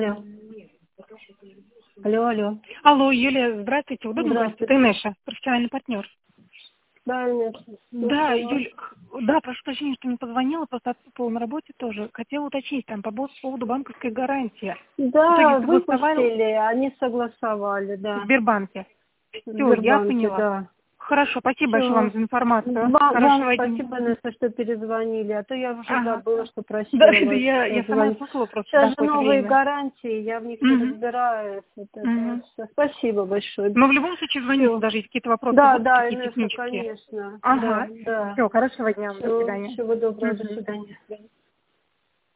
Алло. Алло, алло. Алло, Юлия, здравствуйте. Удобно говорить? Это Здравствуйте. Инесса, профессиональный партнер. Да, нет. Да, Юль, да, прошу прощения, что не позвонила, просто отсутствовала на работе тоже. Хотела уточнить там по поводу банковской гарантии. В итоге Да, согласовали выпустили, они согласовали, в да. Сбербанке. В Все, я Сбербанке, поняла. да. Хорошо, спасибо большое Все. вам за информацию. Вам Хорошего дня. спасибо, Настя, что перезвонили, а то я уже Ага. забыла, что Да, просила да, вас я сама позвонить. слушала просто, да, Сейчас же какое-то новые время. гарантии, я в них не Угу. разбираюсь. Да. Угу. Всё. Спасибо большое. Но в любом случае звоните, Все. даже если какие-то вопросы Да, будут, да, такие Инесса, технические. конечно. Да, Ага. да. Все, хорошего дня вам, до Все, свидания. всего доброго, до Мгм. свидания.